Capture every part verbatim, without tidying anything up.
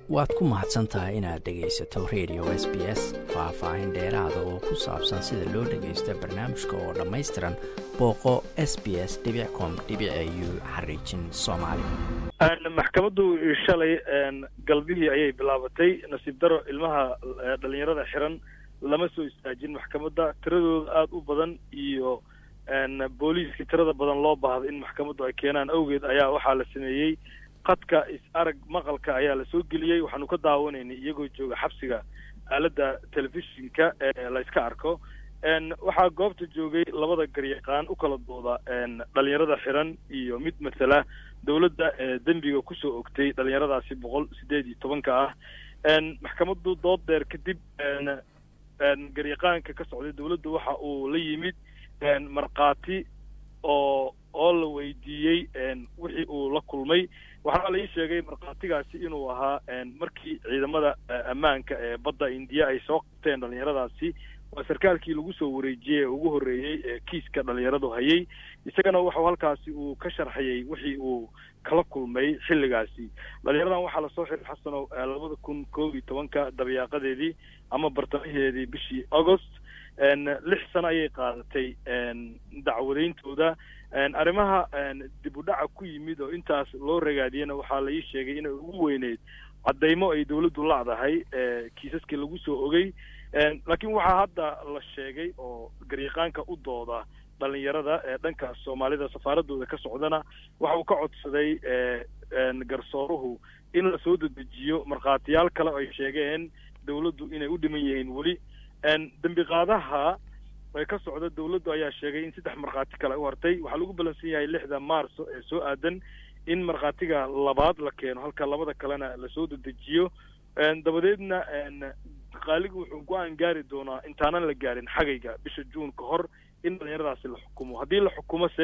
waad ku mahadsantahay inaad dhegaysato radio S B S faahfaahin dheeraada oo ku saabsan sida loo dhagaysto barnaamijka oo dhammaystiran booqo s b s dot com dot a u xariijin soomaali. maxkamaddu shalay galbihii ayay bilaabatay. nasiib daro ilmaha dhalinyarada xiran lama soo istaajin maxkamadda. tiradooda aada u badan iyo booliiska tirada badan loo baahdo in maxkamaddu ay keenaan awgeed ayaa waxaa la sameeyey qadka is arag maqalka ayaa la soo geliyey. waxaanu ka daawanaynay iyagoo jooga xabsiga aaladda telefishinka ee la iska arko. waxaa goobta joogay labada garyaqaan u kala dooda dhalinyarada xiran iyo mid matala dawladda ee dembiga kusoo ogtay dhalinyaradaasi boqol sideed iyo tobanka ah. maxkamaddu dood dheer kadib garyaqaanka ka socday dawladda waxa uu la yimid markhaati oo oo la weydiiyey wixii uu la kulmay. waxaa la ii sheegay markhaatigaasi inuu ahaa markii ciidamada ammaanka ee badda indiya ay soo qabteen dhalinyaradaasi waa sarkaalkii lagu soo wareejiyey ee ugu horreeyey ee kiiska dhalinyaradu hayay. isagana waxau halkaasi uu ka sharxayey wixii uu kala kulmay xilligaasi. dhalinyaradan waxaa lasoo xiray xasanow labada kun koob iyo tobanka dabayaaqadeedii ama bartamaheedii bishii agost. lix sano ayay qaadatay dacwadayntooda. arrimaha dib u dhaca ku yimid oo intaas loo ragaadiyena waxaa la ii sheegay inay ugu weyneyd caddaymo ay dawladdu lacdahay kiisaskii lagu soo ogay. laakiin waxaa hadda la sheegay oo garyaqaanka u dooda dhalinyarada ee dhanka soomaalida safaaradooda ka socdana waxa uu ka codsaday garsooruhu in la soo dedejiyo markhaatiyaal kale ay sheegeen dawladdu inay u dhiman yihiin weli. dembi qaadaha ay ka socda dawladdu ayaa sheegay in saddex markhaati kale u hartay. waxaa lagu balansan yahay lixda maarso ee soo aadan in markhaatiga labaad la keeno halka labada kalena lasoo dedejiyo. dabadeedna qaaligu wuxuu go-aan gaari doonaa intaanan la gaarin xagayga bisha juun ka hor in dhalinyaradaasi la xukumo. haddii la xukumose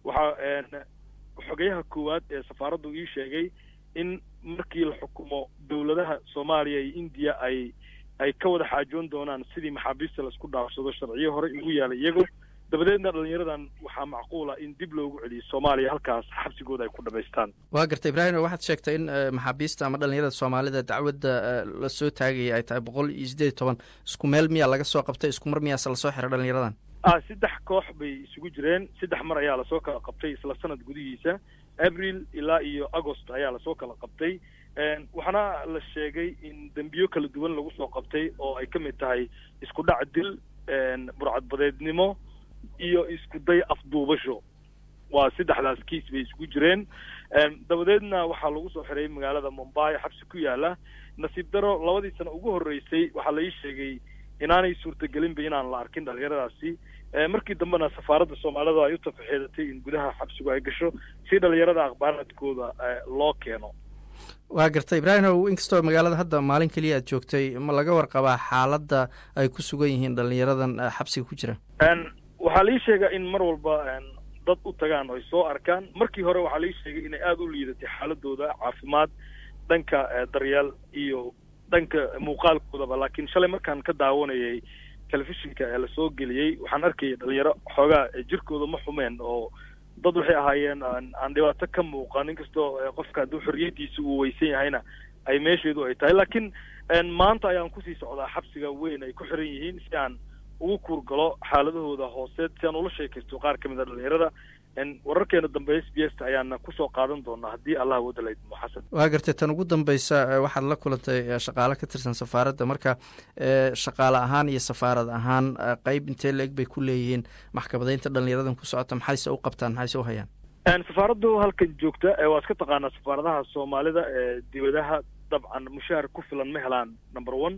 waxaa xogayaha koowaad ee safaaraddu ii sheegay in markii la xukumo dawladaha soomaaliya iyo indiya ay ay ka wada xaajoon doonaan sidii maxaabiista laisku dhaafsado sharciyo hore ugu yaalay iyago. dabadeedna dhalinyaradan waxaa macquula in dib loogu celiyo soomaaliya halkaas xabsigooda ay ku dhamaystaan. waa gartay ibraahim, waxaad sheegtay in maxaabiista ama dhalinyarada soomaalida dacwadda la soo taagaya ay tahay boqol iyo siddeed iyo toban. isku meel miyaa laga soo qabtay? isku mar miyaase lasoo xiray dhalinyaradan? ah saddex koox bay isugu jireen. saddex mar ayaa lasoo kala qabtay isla sanad gudihiisa. abril ilaa iyo agost ayaa lasoo kala qabtay. waxaana la sheegay in dembiyo kala duwan lagu soo qabtay oo ay ka mid tahay isku dhac dil, burcadbadeednimo iyo isku day afduubasho. waa saddexdaas kiis bay isugu jireen. dabadeedna waxaa lagu soo xiray magaalada Mumbai xabsi ku yaala. nasiib daro labadii sano ugu horreysay waxaa la ii sheegay inaanay suurtagelinba inaan la arkin dhalinyaradaasi. markii dambena safaaradda soomaalida ay u tafaxeedatay in gudaha xabsigu ay gasho si dhalinyarada akhbaaraadkooda loo keeno. waa gartay ibraahimow, inkastoo magaalada hadda maalin keliya aad joogtay, ma laga warqabaa xaaladda ay ku sugan yihiin dhalinyaradan xabsiga ku jira? waxaa la ii sheegaa in mar walba dad u tagaan oo ay soo arkaan. markii hore waxaa la ii sheegay inay aada u liidatay xaaladooda caafimaad, dhanka daryeel iyo dhanka muuqaalkoodaba. laakiin shalay markaan ka daawanayay telefishinka ee lasoo geliyey waxaan arkayay dhalinyaro xoogaa jirkooda ma xumeen oo dad waxay ahaayeen aan dhibaato ka muuqan. inkastoo qofka hadduu xorriyadiisa uu weysan yahayna ay meesheedu ay tahay. laakiin maanta ayaan kusii socdaa xabsiga weyn ay ku xiran yihiin si aan ugu kuurgalo xaaladahooda hooseed, si aan ula sheekaysto qaar ka mid a dhalinyarada. wararkeena dambe s b s ayaana kusoo qaadan doonaa haddii allah wada la idmo. xasan, waa gartay tan ugu dambaysa waxaad la kulantay shaqaale ka tirsan safaaradda. marka shaqaale ahaan iyo safaarad ahaan qeyb intee la-eg bay ku leeyihiin maxkamadaynta dhalinyaradan ku socota? maxayse u qabtaan, maxayse u hayaan? safaaraddu halkan joogta waa iska taqaanaa safaaradaha soomaalida ee dibadaha dabcan mushaahar ku filan ma helaan. number one,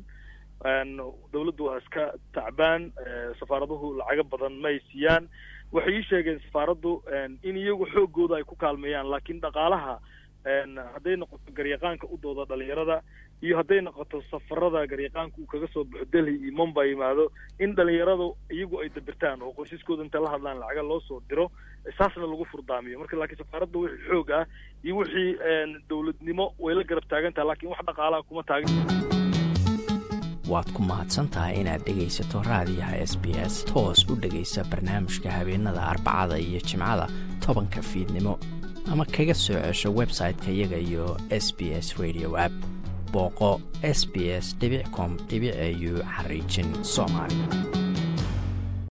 dawladdu waa iska tacbaan. safaaraduhu lacago badan ma ay siiyaan. waxay ii sheegeen safaaraddu in iyagu xoogooda ay ku kaalmeeyaan, laakiin dhaqaalaha hadday noqoto garyaqaanka u dooda dhalinyarada iyo hadday noqoto safarada garyaqaanka uu kaga soo baxo delhi iyo mumbai yimaado, in dhalinyaradu iyagu ay dabirtaan oo qoysaskooda inta la hadlaan lacaga loo soo diro saasna lagu furdaamiyo. marka laakiin safaaradda wixii xoog ah iyo wixii dawladnimo way la garab taagantaha, laakiin wax dhaqaalaha kuma taagan. waad ku mahadsantahay inaad dhegaysato raadiyaha S B S. toos u dhegaysa barnaamijka habeenada arbacada iyo jimcada tobanka fiidnimo ama kaga soo cesho website-ka iyaga iyo S B S radio app. booqo s b s dot com dot a u xariijin soomaali.